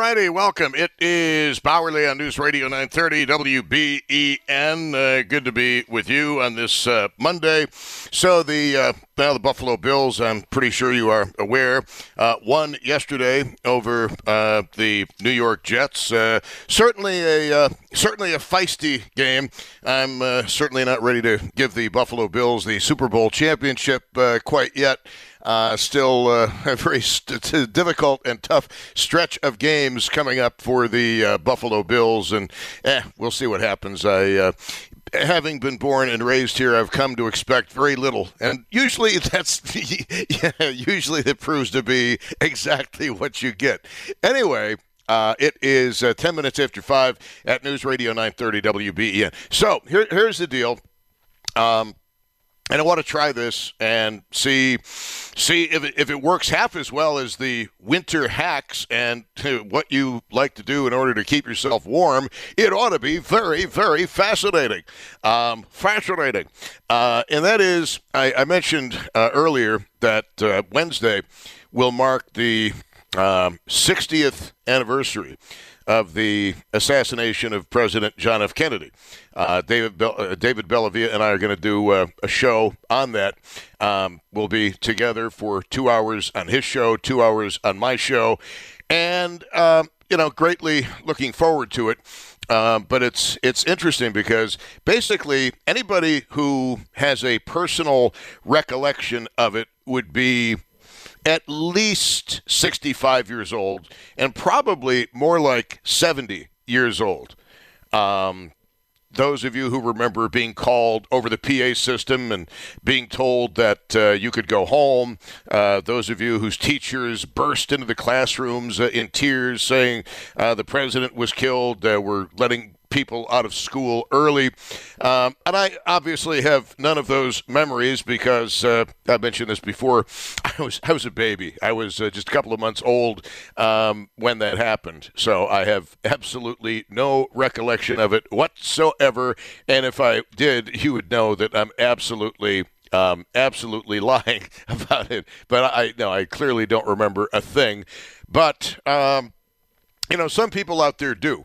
righty, welcome. It is Bowerly on News Radio 930 WBEN. Good to be with you on this Monday. So the Buffalo Bills, I'm pretty sure you are aware, won yesterday over the New York Jets. Certainly a feisty game. I'm certainly not ready to give the Buffalo Bills the Super Bowl championship quite yet. Still a very difficult and tough stretch of games coming up for the Buffalo Bills, and we'll see what happens. Having been born and raised here, I've come to expect very little, and usually usually it proves to be exactly what you get. Anyway. It is 10 minutes after 5 at News Radio 930 WBEN. So here's the deal. And I want to try this and see if it works half as well as the winter hacks and what you like to do in order to keep yourself warm. It ought to be very, very fascinating. And that is, I mentioned earlier that Wednesday will mark the 60th anniversary of the assassination of President John F. Kennedy. David Bellavia and I are going to do a show on that. We'll be together for 2 hours on his show, 2 hours on my show, and greatly looking forward to it. But it's interesting because basically anybody who has a personal recollection of it would be at least 65 years old and probably more like 70 years old. Those of you who remember being called over the PA system and being told that you could go home, those of you whose teachers burst into the classrooms in tears saying the president was killed, we're letting people out of school early. And I obviously have none of those memories because I mentioned this before. I was a baby. I was just a couple of months old when that happened. So I have absolutely no recollection of it whatsoever. And if I did, you would know that I'm absolutely lying about it. But I clearly don't remember a thing. But, some people out there do.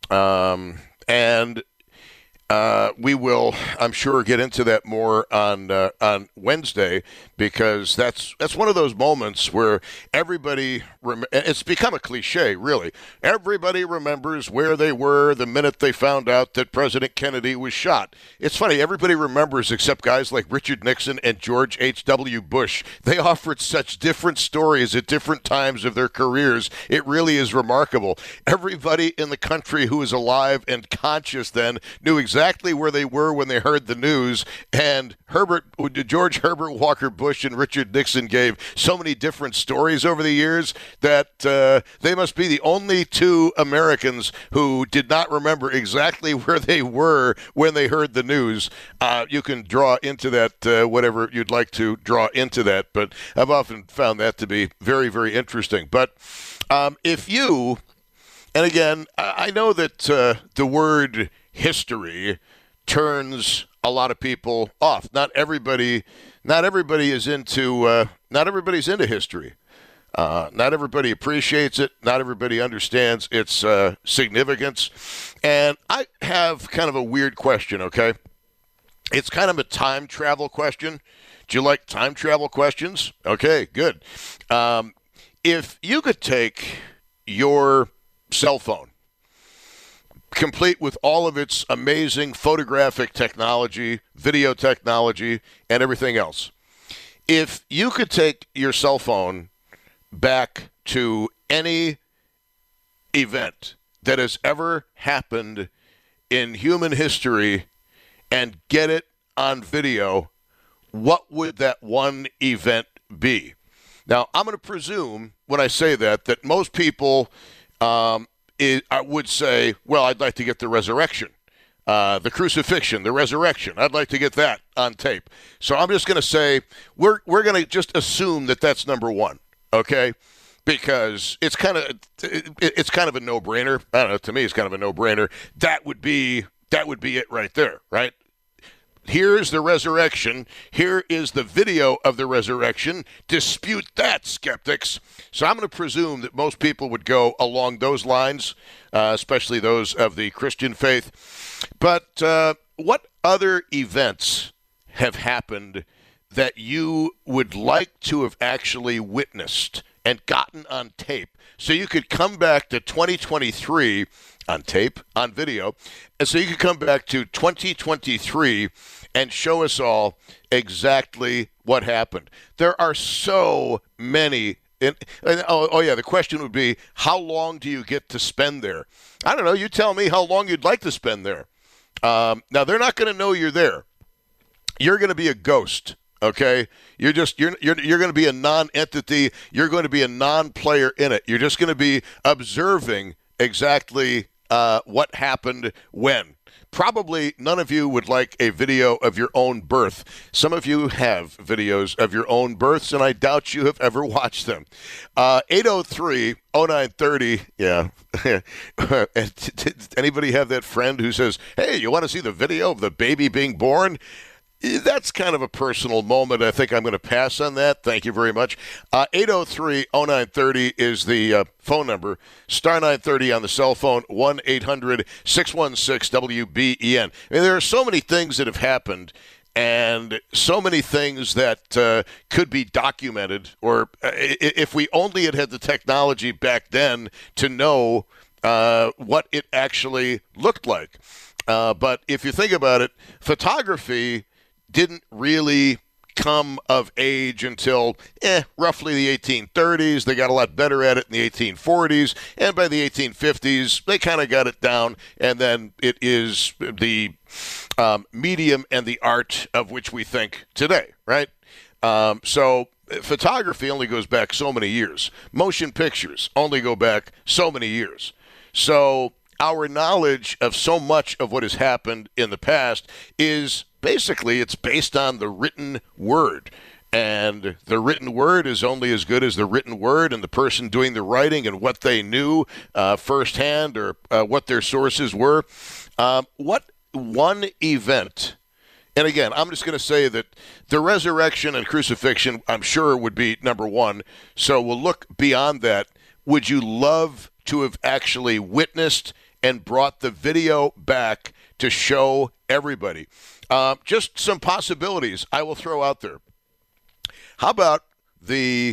And we will, I'm sure, get into that more on Wednesday because that's one of those moments where everybody it's become a cliche, really. Everybody remembers where they were the minute they found out that President Kennedy was shot. It's funny, everybody remembers except guys like Richard Nixon and George H.W. Bush. They offered such different stories at different times of their careers. It really is remarkable. Everybody in the country who was alive and conscious then knew exactly where they were when they heard the news, and George Herbert Walker Bush and Richard Nixon gave so many different stories over the years that they must be the only two Americans who did not remember exactly where they were when they heard the news. You can draw into that whatever you'd like to draw into that, but I've often found that to be very, very interesting. But if you, and again, I know that the word history turns a lot of people off. Not everybody is into. Not everybody's into history. Not everybody appreciates it. Not everybody understands its significance. And I have kind of a weird question. Okay, it's kind of a time travel question. Do you like time travel questions? Okay, good. If you could take your cell phone, complete with all of its amazing photographic technology, video technology, and everything else. If you could take your cell phone back to any event that has ever happened in human history and get it on video, what would that one event be? Now, I'm going to presume when I say that most people I would say, well, I'd like to get the resurrection, the crucifixion, the resurrection. I'd like to get that on tape. So I'm just going to say we're going to just assume that that's number one, okay? Because it's kind of a no-brainer. I don't know. To me, it's kind of a no-brainer. That would be it right there, right? here is the resurrection. Here is the video of the resurrection. Dispute that, skeptics. So I'm going to presume that most people would go along those lines, especially those of the Christian faith. But what other events have happened that you would like to have actually witnessed and gotten on tape, so you could come back to 2023 on tape, on video, and so you could come back to 2023 and show us all exactly what happened? There are so many. The question would be, how long do you get to spend there? I don't know. You tell me how long you'd like to spend there. Now, they're not going to know you're there. You're going to be a ghost. Okay, you're going to be a non-entity. You're going to be a non-player in it. You're just going to be observing exactly what happened when. Probably none of you would like a video of your own birth. Some of you have videos of your own births, and I doubt you have ever watched them. 803-0930, yeah. Anybody have that friend who says, hey, you want to see the video of the baby being born? That's kind of a personal moment. I think I'm going to pass on that. Thank you very much. 803-0930 is the phone number. Star 930 on the cell phone, 1-800-616-WBEN. I mean, there are so many things that have happened and so many things that could be documented, or if we only had the technology back then to know what it actually looked like. But if you think about it, photography didn't really come of age until roughly the 1830s. They got a lot better at it in the 1840s, and by the 1850s, they kind of got it down, and then it is the medium and the art of which we think today, right? So photography only goes back so many years. Motion pictures only go back so many years. So our knowledge of so much of what has happened in the past is basically, it's based on the written word. And the written word is only as good as the written word and the person doing the writing and what they knew firsthand, or what their sources were. What one event, and again, I'm just going to say that the resurrection and crucifixion, I'm sure, would be number one. So we'll look beyond that. Would you love to have actually witnessed and brought the video back to show everybody? Just some possibilities I will throw out there. How about the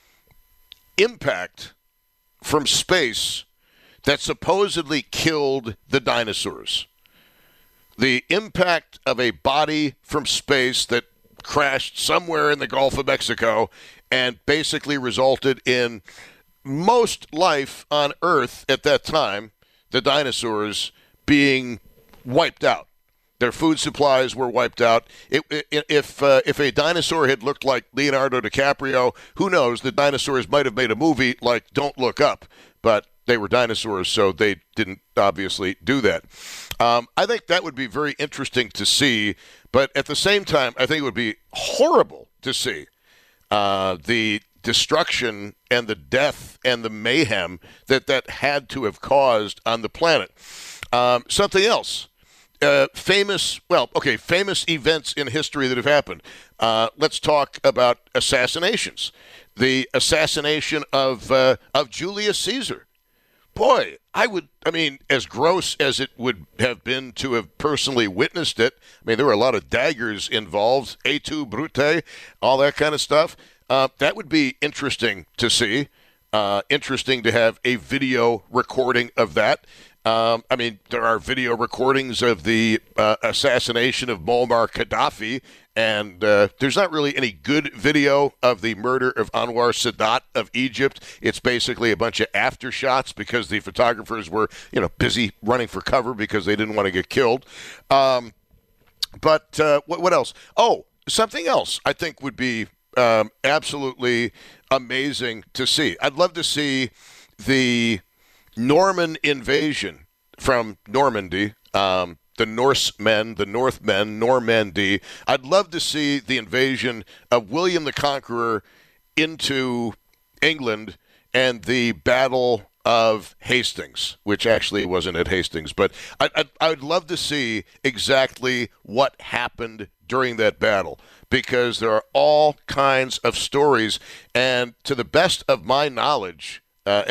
impact from space that supposedly killed the dinosaurs? The impact of a body from space that crashed somewhere in the Gulf of Mexico and basically resulted in most life on Earth at that time, the dinosaurs, being wiped out. Their food supplies were wiped out. If a dinosaur had looked like Leonardo DiCaprio, who knows? The dinosaurs might have made a movie like Don't Look Up, but they were dinosaurs, so they didn't obviously do that. I think that would be very interesting to see, but at the same time, I think it would be horrible to see the destruction and the death and the mayhem that had to have caused on the planet. Something else. Famous events in history that have happened. Let's talk about assassinations. The assassination of Julius Caesar. Boy, as gross as it would have been to have personally witnessed it, there were a lot of daggers involved, et tu, Brute, all that kind of stuff. That would be interesting to see. Interesting to have a video recording of that. There are video recordings of the assassination of Muammar Gaddafi, and there's not really any good video of the murder of Anwar Sadat of Egypt. It's basically a bunch of aftershots because the photographers were, busy running for cover because they didn't want to get killed. But what else? Oh, something else I think would be absolutely amazing to see. I'd love to see the Norman invasion from Normandy, the Norsemen, the Northmen, Normandy. I'd love to see the invasion of William the Conqueror into England and the battle of Hastings, which actually wasn't at Hastings, but I would love to see exactly what happened during that battle, because there are all kinds of stories, and to the best of my knowledge,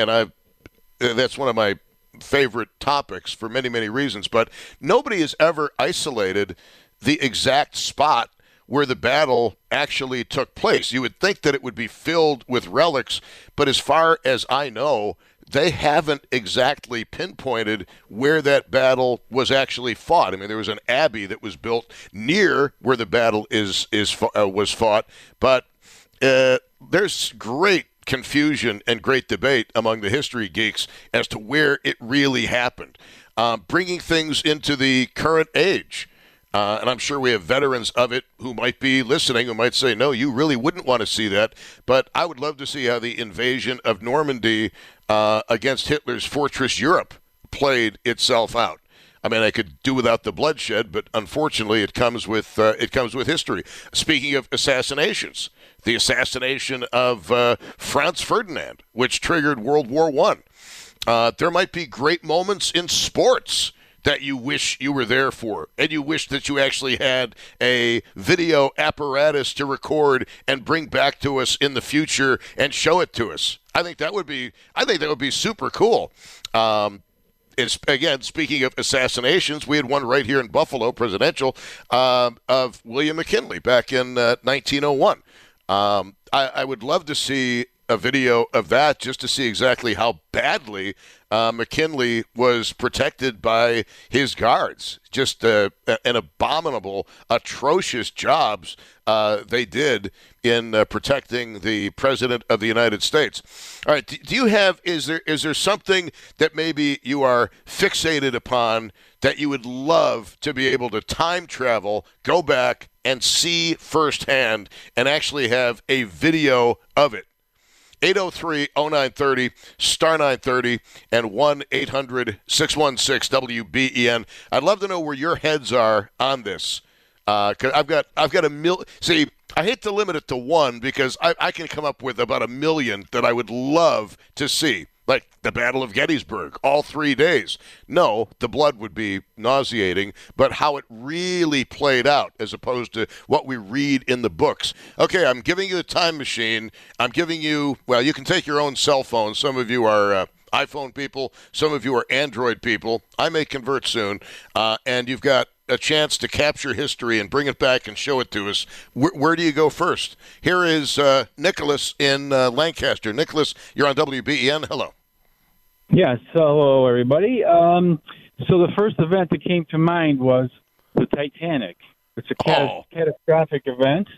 that's one of my favorite topics for many, many reasons, but nobody has ever isolated the exact spot where the battle actually took place. You would think that it would be filled with relics, but as far as I know, they haven't exactly pinpointed where that battle was actually fought. I mean, there was an abbey that was built near where the battle was fought, but there's great confusion and great debate among the history geeks as to where it really happened. Bringing things into the current age. And I'm sure we have veterans of it who might be listening who might say, no, you really wouldn't want to see that. But I would love to see how the invasion of Normandy against Hitler's Fortress Europe played itself out. I mean, I could do without the bloodshed, but unfortunately, it comes with history. Speaking of assassinations, the assassination of Franz Ferdinand, which triggered World War I. There might be great moments in sports that you wish you were there for, and you wish that you actually had a video apparatus to record and bring back to us in the future and show it to us. I think that would be super cool. Again, speaking of assassinations, we had one right here in Buffalo, presidential, of William McKinley back in 1901. I would love to see a video of that just to see exactly how badly McKinley was protected by his guards. Just an abominable, atrocious jobs they did in protecting the President of the United States. All right, do you have, is there something that maybe you are fixated upon that you would love to be able to time travel, go back and see firsthand and actually have a video of it? 803-0930, star 930, and 1-800-616-WBEN. I'd love to know where your heads are on this. 'Cause I've got a million. See, I hate to limit it to one because I can come up with about a million that I would love to see. Like the Battle of Gettysburg, all 3 days. No, the blood would be nauseating, but how it really played out as opposed to what we read in the books. Okay, I'm giving you a time machine. I'm giving you, well, you can take your own cell phone. Some of you are iPhone people. Some of you are Android people. I may convert soon. And you've got a chance to capture history and bring it back and show it to us. Where do you go first? Here is Nicholas in Lancaster. Nicholas, you're on WBEN. Hello. Yes, hello, everybody. So the first event that came to mind was the Titanic. It's a catastrophic event,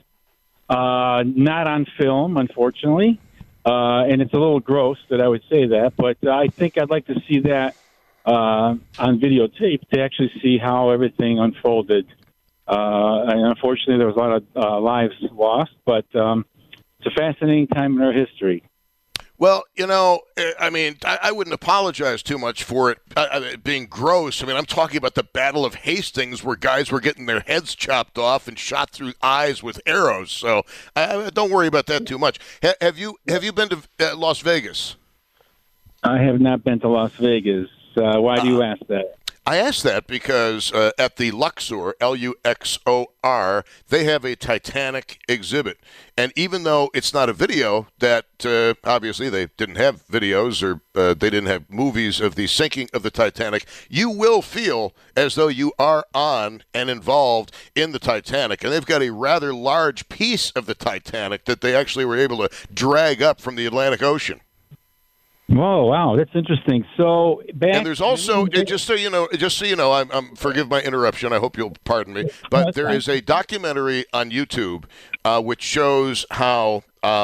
not on film, unfortunately, and it's a little gross that I would say that, but I think I'd like to see that on videotape to actually see how everything unfolded. And unfortunately, there was a lot of lives lost, but it's a fascinating time in our history. Well, you know, I mean, I wouldn't apologize too much for it being gross. I mean, I'm talking about the Battle of Hastings where guys were getting their heads chopped off and shot through eyes with arrows. So don't worry about that too much. Have you been to Las Vegas? I have not been to Las Vegas. Why do you ask that? I asked that because at the Luxor, Luxor, they have a Titanic exhibit. And even though it's not a video that obviously they didn't have videos or they didn't have movies of the sinking of the Titanic, you will feel as though you are on and involved in the Titanic. And they've got a rather large piece of the Titanic that they actually were able to drag up from the Atlantic Ocean. Whoa! Wow, that's interesting. So, and there's also just so you know, I'm forgive my interruption. I hope you'll pardon me, but there is a documentary on YouTube which shows how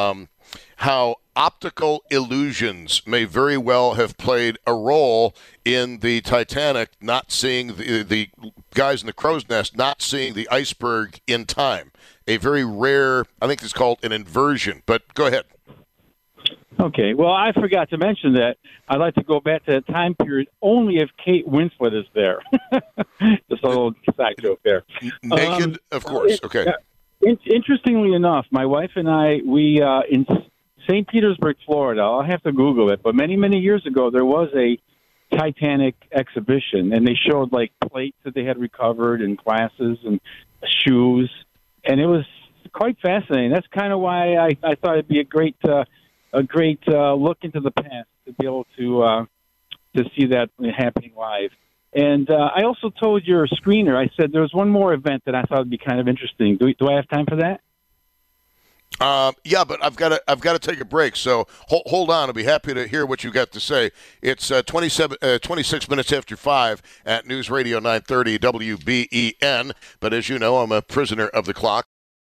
optical illusions may very well have played a role in the Titanic not seeing the guys in the crow's nest not seeing the iceberg in time. A very rare, I think it's called an inversion. But go ahead. Okay, well, I forgot to mention that I'd like to go back to that time period only if Kate Winslet is there. Just a little side joke there. Naked, of course. Okay. Interestingly enough, my wife and I, we in St. Petersburg, Florida. I'll have to Google it, but many, many years ago, there was a Titanic exhibition, and they showed like plates that they had recovered and glasses and shoes, and it was quite fascinating. That's kind of why I thought it'd be a great look into the past to be able to see that happening live. And I also told your screener, I said there was one more event that I thought would be kind of interesting. Do I have time for that? Yeah, but I've got to take a break. So hold on. I'll be happy to hear what you got to say. It's 26 minutes after 5 at News Radio 930 WBEN. But as you know, I'm a prisoner of the clock.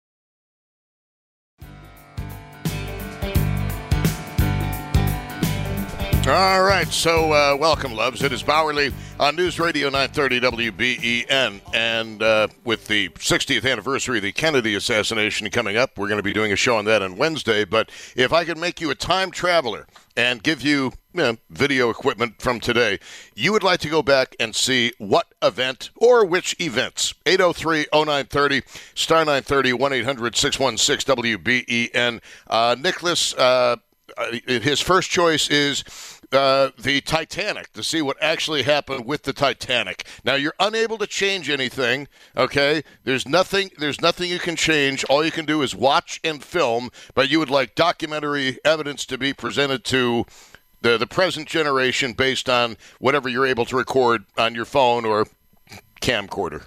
All right, so welcome, loves. It is Bauerle on News Radio 930 WBEN, and with the 60th anniversary of the Kennedy assassination coming up, we're going to be doing a show on that on Wednesday. But if I could make you a time traveler and give you, video equipment from today, you would like to go back and see what event or which events. 803-0930, star 930, 1-800-616-WBEN. Nicholas, his first choice is the Titanic, to see what actually happened with the Titanic. Now, you're unable to change anything, okay? There's nothing you can change. All you can do is watch and film, but you would like documentary evidence to be presented to the present generation based on whatever you're able to record on your phone or camcorder.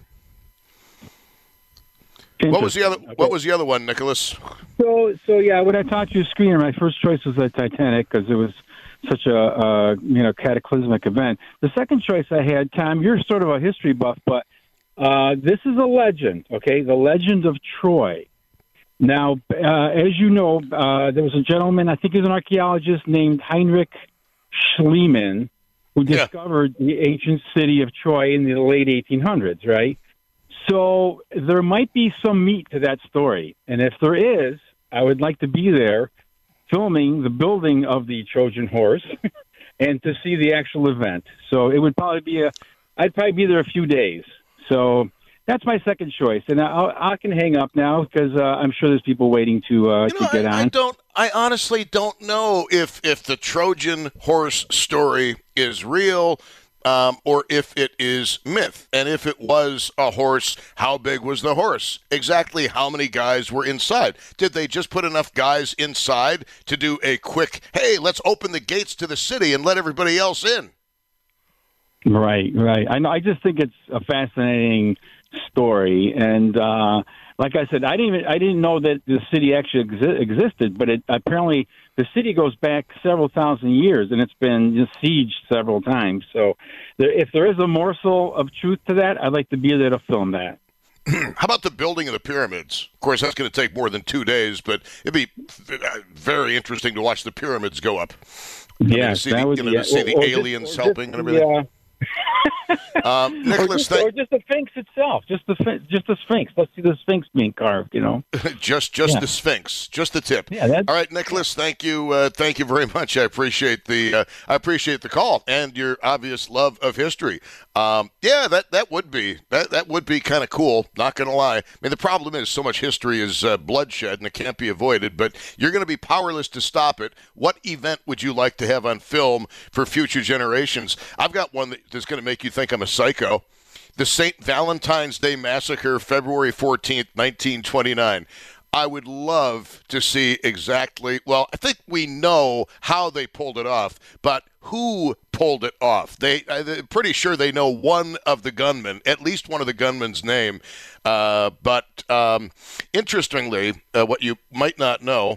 What was the other one, Nicholas? So yeah, when I talked to your screener, my first choice was the Titanic because it was such a cataclysmic event. The second choice I had, Tom, you're sort of a history buff, but this is a legend, okay? The legend of Troy. Now, as you know, there was a gentleman, I think he was an archaeologist, named Heinrich Schliemann, who discovered the ancient city of Troy in the late 1800s, right? So there might be some meat to that story. And if there is, I would like to be there filming the building of the Trojan horse and to see the actual event. So it would probably be I'd probably be there a few days. So that's my second choice. And I can hang up now because I'm sure there's people waiting to get on. I honestly don't know if the Trojan horse story is real, or if it is myth. And if it was a horse, how big was the horse? Exactly how many guys were inside? Did they just put enough guys inside to do a quick, hey, let's open the gates to the city and let everybody else in? Right. I know. I just think it's a fascinating story. And like I said, I didn't know that the city actually existed, but apparently the city goes back several thousand years, and it's been besieged several times. So if there is a morsel of truth to that, I'd like to be there to film that. How about the building of the pyramids? Of course, that's going to take more than 2 days, but it'd be very interesting to watch the pyramids go up. Yeah, see the aliens helping and everything. Yeah. Nicholas, or just the Sphinx itself, just the Sphinx. Let's see the Sphinx being carved. just the Sphinx, just the tip. Yeah. All right, Nicholas. Thank you very much. I appreciate the call and your obvious love of history. That would be kind of cool. Not going to lie. I mean, the problem is so much history is bloodshed, and it can't be avoided. But you're going to be powerless to stop it. What event would you like to have on film for future generations? I've got one that's going to make you think I'm a psycho. The St. Valentine's Day Massacre, February 14th, 1929. I would love to see exactly, well, I think we know how they pulled it off, but who pulled it off? They're pretty sure they know one of the gunmen, at least one of the gunmen's name. But interestingly, what you might not know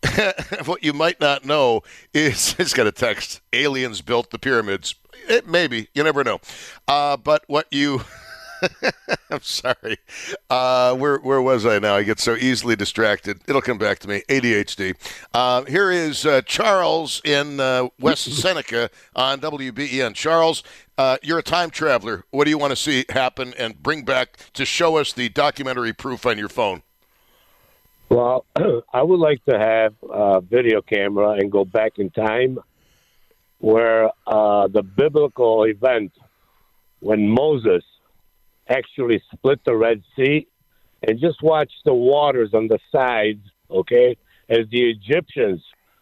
is, it's got a text, aliens built the pyramids. Maybe. You never know. But what you... I'm sorry. Where was I now? I get so easily distracted. It'll come back to me. ADHD. Here is Charles in West Seneca on WBEN. Charles, you're a time traveler. What do you want to see happen and bring back to show us the documentary proof on your phone? Well, I would like to have a video camera and go back in time where the biblical event when Moses actually split the Red Sea, and just watch the waters on the sides, okay, as the Egyptians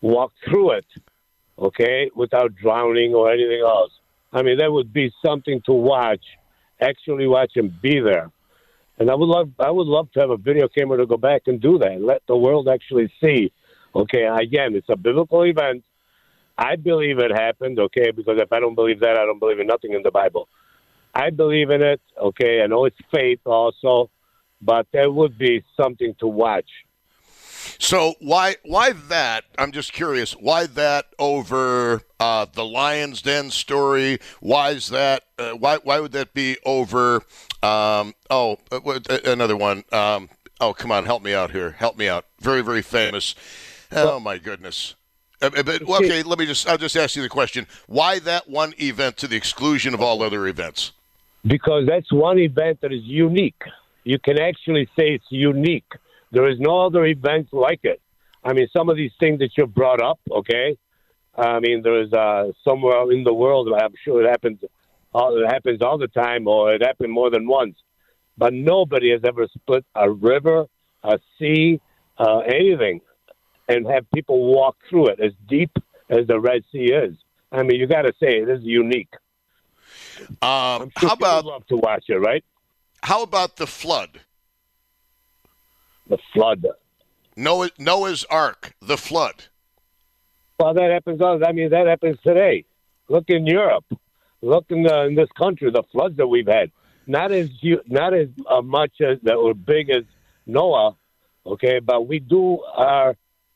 walk through it, okay, without drowning or anything else. I mean, that would be something to watch, actually watch and be there. And I would love to have a video camera to go back and do that, and let the world actually see. Okay, again, it's a biblical event. I believe it happened, okay, because if I don't believe that, I don't believe in nothing in the Bible. I believe in it, okay. I know it's faith also, but there would be something to watch. So why that? I'm just curious. Why that over the Lion's Den story? Why is that? Why would that be over? Another one. Come on, help me out here. Help me out. Very, very famous. Oh my goodness. Okay, I'll just ask you the question. Why that one event to the exclusion of all other events? Because that's one event that is unique. You can actually say it's unique. There is no other event like it. I mean, some of these things that you brought up, okay? I mean, there's somewhere in the world, I'm sure it happens all the time, or it happened more than once. But nobody has ever split a river, a sea, anything, and have people walk through it as deep as the Red Sea is. I mean, you got to say it is unique. I'm sure how about love to watch it, right? How about the flood? The flood. Noah's Ark, the flood. Well, that happens. That happens today. Look in Europe. Look in this country. The floods that we've had, not as much as that were big as Noah. Okay, but we do our.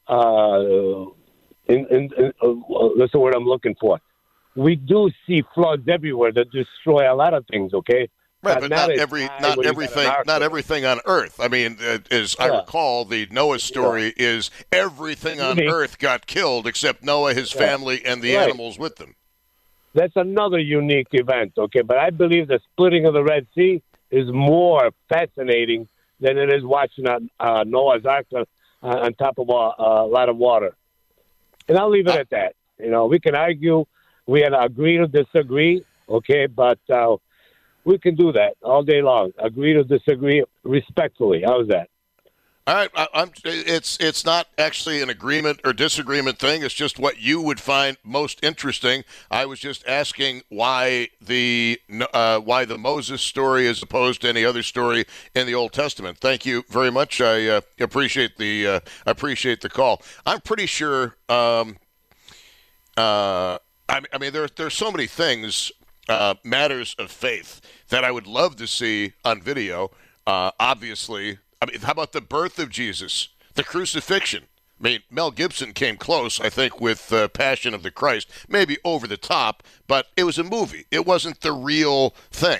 That's the word I'm looking for. We do see floods everywhere that destroy a lot of things. Okay. Right, but not everything on Earth. I mean, as I recall, the Noah story is everything on Earth got killed except Noah, his family, and the animals with them. That's another unique event, okay? But I believe the splitting of the Red Sea is more fascinating than it is watching Noah's Ark on top of a lot of water. And I'll leave it at that. You know, we can argue, we can agree to disagree, okay? But we can do that all day long. Agree to disagree respectfully. How's that? All right. It's not actually an agreement or disagreement thing. It's just what you would find most interesting. I was just asking why the Moses story as opposed to any other story in the Old Testament. Thank you very much. I appreciate the call. I'm pretty sure. There's so many things. Matters of faith that I would love to see on video. Obviously, how about the birth of Jesus, the crucifixion? I mean, Mel Gibson came close, I think, with Passion of the Christ, maybe over the top, but it was a movie. It wasn't the real thing.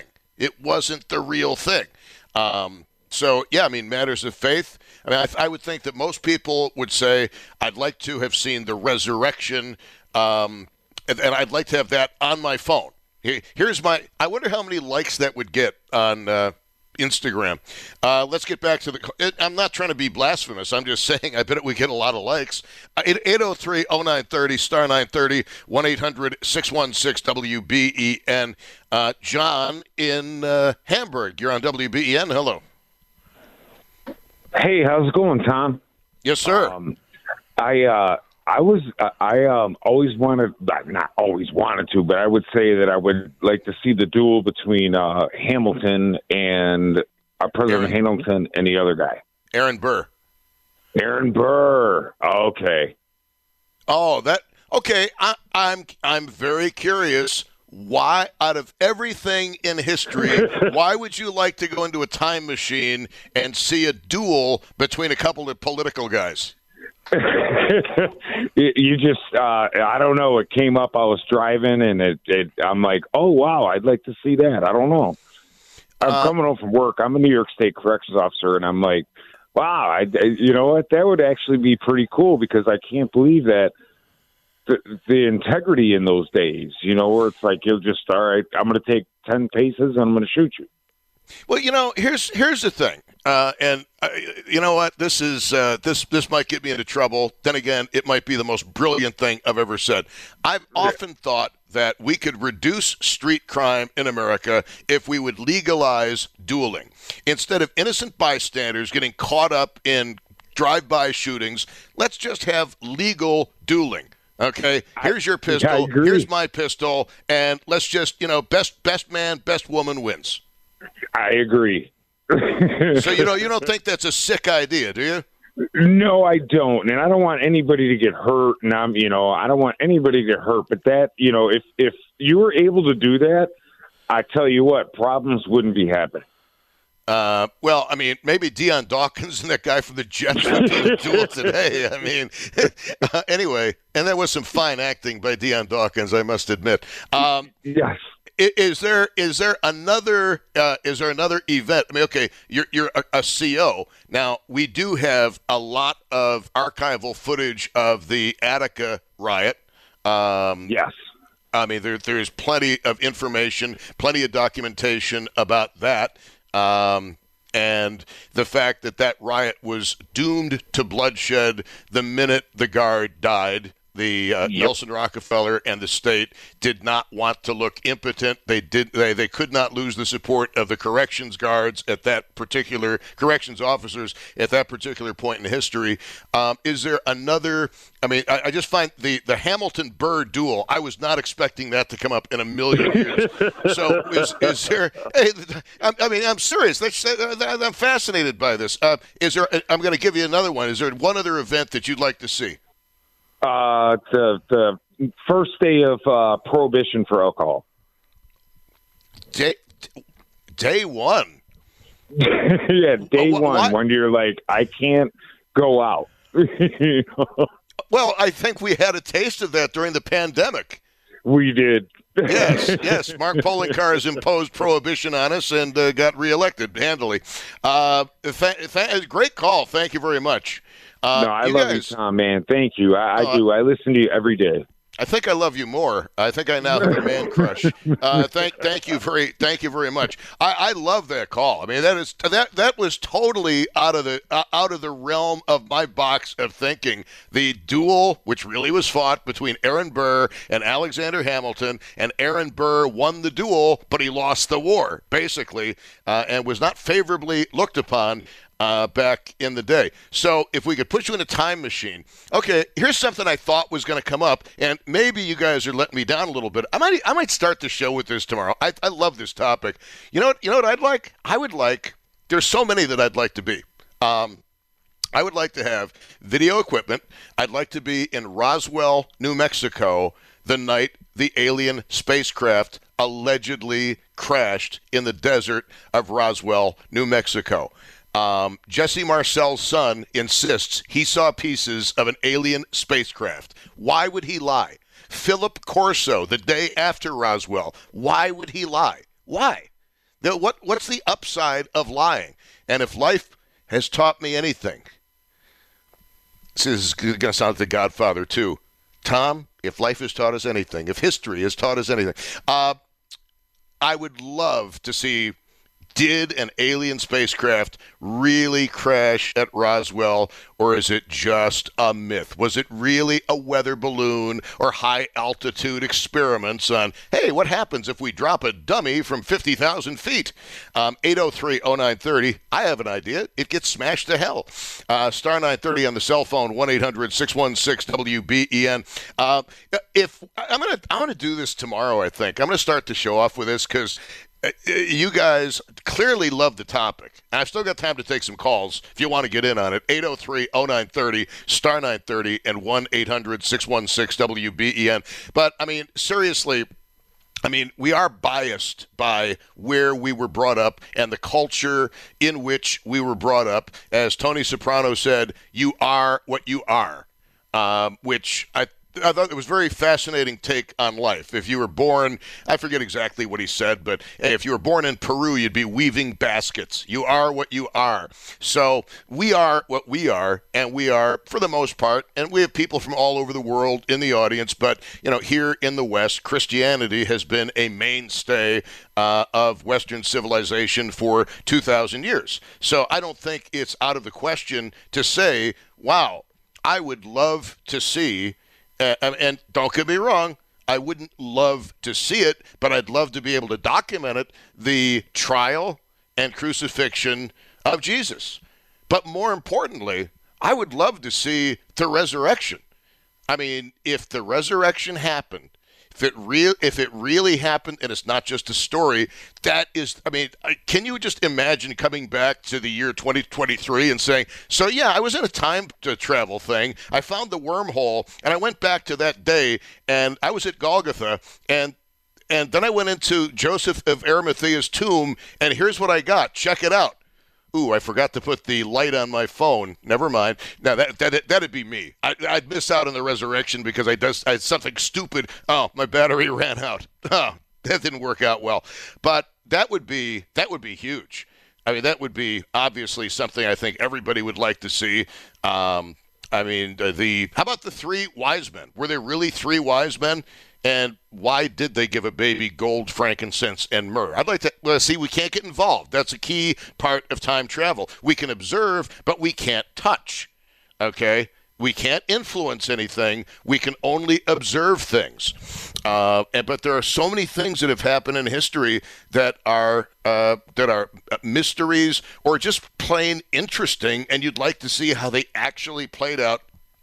So, yeah, I mean, matters of faith. I mean, I would think that most people would say, I'd like to have seen the resurrection, and I'd like to have that on my phone. I wonder how many likes that would get on Instagram. Let's get back to I'm not trying to be blasphemous. I'm just saying I bet we get a lot of likes. 803-0930, star 930, 1-800-616-WBEN. John in Hamburg. You're on WBEN. Hello. Hey, how's it going, Tom? Yes, sir. I always wanted, not always wanted to, but I would say that I would like to see the duel between Hamilton and President Hamilton and the other guy. Aaron Burr. Aaron Burr. Okay. Oh, okay. I'm very curious. Why, out of everything in history, why would you like to go into a time machine and see a duel between a couple of political guys? You just, I don't know. It came up. I was driving, and I'm like, oh wow, I'd like to see that. I don't know. I'm coming home from work. I'm a New York State corrections officer, and I'm like, wow, you know what? That would actually be pretty cool because I can't believe that the integrity in those days. You know, where it's like you'll just, all right, I'm going to take 10 paces and I'm going to shoot you. Well, you know, here's the thing, you know what? This is this might get me into trouble. Then again, it might be the most brilliant thing I've ever said. I've often thought that we could reduce street crime in America if we would legalize dueling instead of innocent bystanders getting caught up in drive-by shootings. Let's just have legal dueling. Okay, here's your pistol. Here's my pistol, and let's just, best man, best woman wins. I agree. So you don't think that's a sick idea, do you? No, I don't, and I don't want anybody to get hurt. And I don't want anybody to get hurt. But that, if you were able to do that, I tell you what, problems wouldn't be happening. Well, I mean, maybe Deion Dawkins and that guy from the Jets would do the duel today. I mean, anyway, and that was some fine acting by Deion Dawkins, I must admit. Yes. Is there another event? I mean, okay, you're a CO. Now, we do have a lot of archival footage of the Attica riot. Yes. I mean, there's plenty of information, plenty of documentation about that. And the fact that riot was doomed to bloodshed the minute the guard died. Nelson Rockefeller and the state did not want to look impotent. They could not lose the support of the corrections officers at that particular point in history. Is there another? I mean, I just find the Hamilton Burr duel. I was not expecting that to come up in a million years. So is there? I'm serious. I'm fascinated by this. Is there? I'm going to give you another one. Is there one other event that you'd like to see? The first day of prohibition for alcohol. Day one. Yeah, day one. When you're like, I can't go out. Well, I think we had a taste of that during the pandemic. We did. Yes. Mark Poloncarz has imposed prohibition on us and got reelected handily. Great call. Thank you very much. No, I love you, Tom, man. Thank you. I do. I listen to you every day. I think I love you more. I think I now have a man crush. Thank you very much. I love that call. I mean, that was totally out of the realm of my box of thinking. The duel, which really was fought between Aaron Burr and Alexander Hamilton, and Aaron Burr won the duel, but he lost the war, basically, and was not favorably looked upon back in the day. So if we could put you in a time machine. Okay, here's something I thought was going to come up, and maybe you guys are letting me down a little bit. I might start the show with this tomorrow. I love this topic. You know what I'd like? There's so many that I'd like to be. I would like to have video equipment. I'd like to be in Roswell, New Mexico, the night the alien spacecraft allegedly crashed in the desert of Roswell, New Mexico. Jesse Marcel's son insists he saw pieces of an alien spacecraft. Why would he lie? Philip Corso, the day after Roswell. Why would he lie? Why? What's the upside of lying? And if life has taught me anything, this is going to sound like The Godfather too. Tom, if life has taught us anything, if history has taught us anything, I would love to see, did an alien spacecraft really crash at Roswell, or is it just a myth? Was it really a weather balloon or high-altitude experiments on, hey, what happens if we drop a dummy from 50,000 feet? 803-0930. I have an idea. It gets smashed to hell. Star 930 on the cell phone, 1-800-616-WBEN. If I'm gonna do this tomorrow, I think. I'm going to start the show off with this because you guys clearly love the topic. And I've still got time to take some calls if you want to get in on it. 803-0930, star 930, and 1-800-616-WBEN. But, I mean, seriously, we are biased by where we were brought up and the culture in which we were brought up. As Tony Soprano said, you are what you are, which I thought it was a very fascinating take on life. If you were born, I forget exactly what he said, but hey, if you were born in Peru, you'd be weaving baskets. You are what you are. So we are what we are, and we are, for the most part, and we have people from all over the world in the audience, but, here in the West, Christianity has been a mainstay of Western civilization for 2,000 years. So I don't think it's out of the question to say, wow, I would love to see. And don't get me wrong, I wouldn't love to see it, but I'd love to be able to document it, the trial and crucifixion of Jesus. But more importantly, I would love to see the resurrection. I mean, if the resurrection happened, if it really happened and it's not just a story, that is, I mean, can you just imagine coming back to the year 2023 and saying, so yeah, I was in a time to travel thing. I found the wormhole and I went back to that day and I was at Golgotha and then I went into Joseph of Arimathea's tomb and here's what I got. Check it out. Ooh, I forgot to put the light on my phone. Never mind. Now, that'd be me. I'd miss out on the resurrection because I did something stupid. Oh, my battery ran out. Oh, that didn't work out well. But that would be huge. I mean, that would be obviously something I think everybody would like to see. I mean, how about the three wise men? Were there really three wise men? And why did they give a baby gold, frankincense, and myrrh? I'd like to see. We can't get involved. That's a key part of time travel. We can observe, but we can't touch. Okay? We can't influence anything. We can only observe things. But there are so many things that have happened in history that are mysteries or just plain interesting, and you'd like to see how they actually played out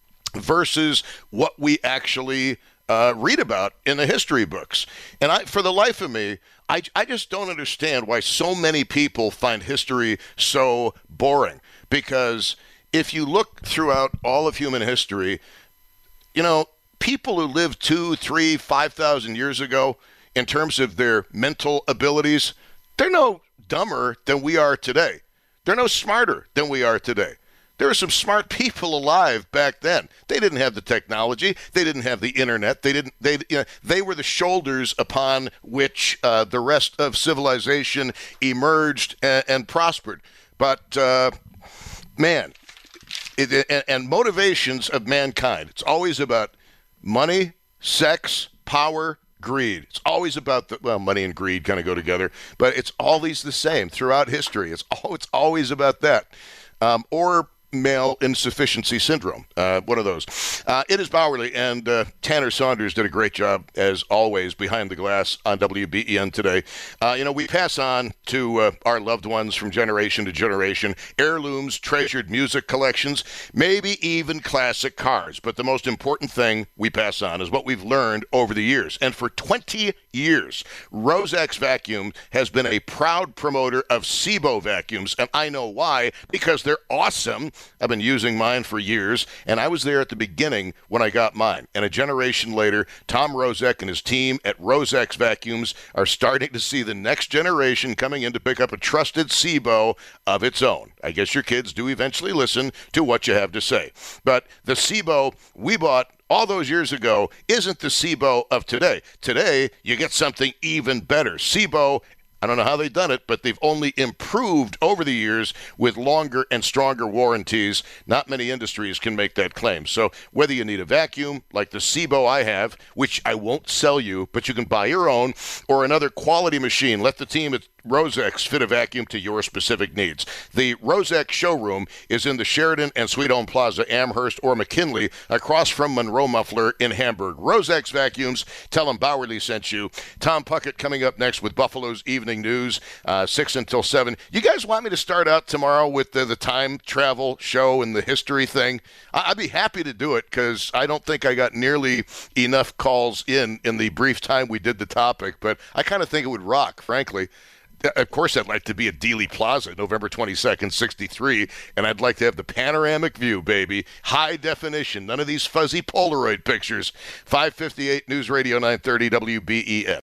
versus what we actually read about in the history books. And for the life of me, I just don't understand why so many people find history so boring. Because if you look throughout all of human history, you know, people who lived 2, 3, 5,000 years ago, in terms of their mental abilities, they're no dumber than we are today. They're no smarter than we are today. There were some smart people alive back then. They didn't have the technology. They didn't have the internet. They were the shoulders upon which the rest of civilization emerged and prospered. But man, and motivations of mankind. It's always about money, sex, power, greed. It's always about money and greed kind of go together, but it's always the same throughout history. It's always about that, or male insufficiency syndrome, one of those. It is Bauerle, and Tanner Saunders did a great job, as always, behind the glass on WBEN today. We pass on to our loved ones from generation to generation, heirlooms, treasured music collections, maybe even classic cars. But the most important thing we pass on is what we've learned over the years. And for 20 years, Rosex Vacuum has been a proud promoter of Sebo vacuums, and I know why, because they're awesome. I've been using mine for years, and I was there at the beginning when I got mine. And a generation later, Tom Rozek and his team at Rosex Vacuums are starting to see the next generation coming in to pick up a trusted Sebo of its own. I guess your kids do eventually listen to what you have to say. But the Sebo we bought all those years ago isn't the Sebo of today. Today, you get something even better. Sebo, I don't know how they've done it, but they've only improved over the years with longer and stronger warranties. Not many industries can make that claim. So whether you need a vacuum like the Sebo I have, which I won't sell you, but you can buy your own, or another quality machine, let the team at Rosex fit a vacuum to your specific needs. The Rosex showroom is in the Sheridan and Sweet Home Plaza, Amherst, or McKinley, across from Monroe Muffler in Hamburg. Rosex Vacuums, tell them Bauerle sent you. Tom Puckett coming up next with Buffalo's Evening News, 6 until 7. You guys want me to start out tomorrow with the time travel show and the history thing? I'd be happy to do it, because I don't think I got nearly enough calls in the brief time we did the topic, but I kind of think it would rock, frankly. Of course, I'd like to be at Dealey Plaza, November 22nd, 63, and I'd like to have the panoramic view, baby. High definition, none of these fuzzy Polaroid pictures. 558 News Radio 930 WBEN.